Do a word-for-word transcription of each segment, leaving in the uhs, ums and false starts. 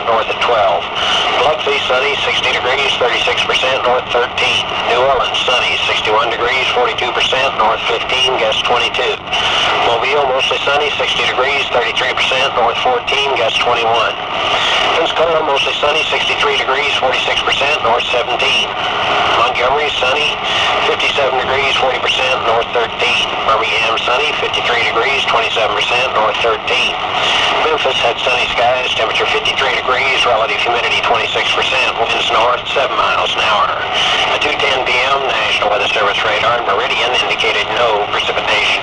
north at twelve. Biloxi, sunny, sixty degrees, thirty-six percent, north thirteen. New Orleans, sunny, sixty-one degrees, forty-two percent, north fifteen, gust twenty-two. Mobile, mostly sunny, sixty degrees, thirty-three percent, north fourteen, gust twenty-one. Pensacola, mostly sunny, sixty-three degrees, forty-six percent, north seventeen. Montgomery, sunny, fifty-seven degrees, forty percent, north thirteen. Birmingham, sunny, fifty-three degrees, twenty-seven percent, north thirteen. Memphis had sunny skies, temperature fifty-three degrees, relative humidity twenty-six percent, winds north seven miles an hour. At two ten p m, National Weather Service radar in Meridian indicated no precipitation.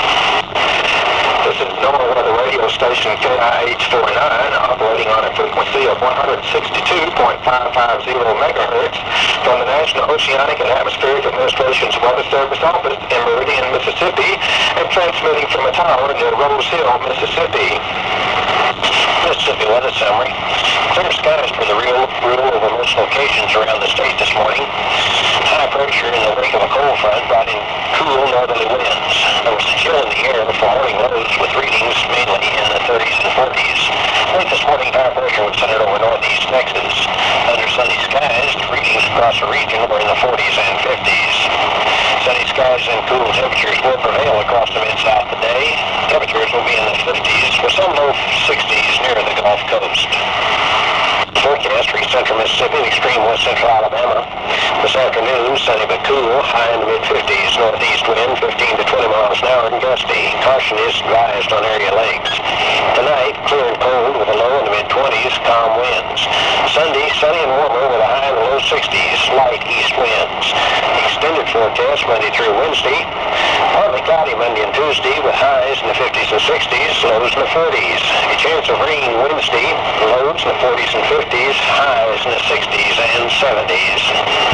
This is NOAA Weather Radio Station K I H forty-nine, operating on a frequency of one hundred sixty-two point five five zero megahertz from the National Oceanic and Atmospheric Administration's Weather Service Office in Meridian, Mississippi, and transmitting from a tower near Rose Hill, Mississippi. Mississippi weather summary. Clear skies for the real rule over most locations around the state this morning. High pressure in the wake of a cold front brought in cool northerly winds. There was a chill in the air for morning lows with readings mainly in the thirties and forties. Late this morning, high pressure was centered over northeast Texas. Under sunny skies, readings across the region were in the forties and fifties. Sunny skies and cool temperatures will prevail across the mid-south today. Temperatures will be in the fifties with some low sixties near the Gulf Coast. Forecast for central Mississippi and extreme west central Alabama. This afternoon, sunny but cool, high in the mid-fifties, northeast wind fifteen to twenty miles an hour and gusty. Caution is advised on area lakes. Tonight, clear and cold with a low in the mid-twenties, calm winds. Sunday, sunny and warmer with a high in the low sixties, light east winds. Extended forecast Monday through Wednesday. Partly cloudy Monday and Tuesday with highs in the fifties and sixties, lows in the forties. A chance of rain Wednesday, lows in the forties and fifties, highs in the sixties and seventies.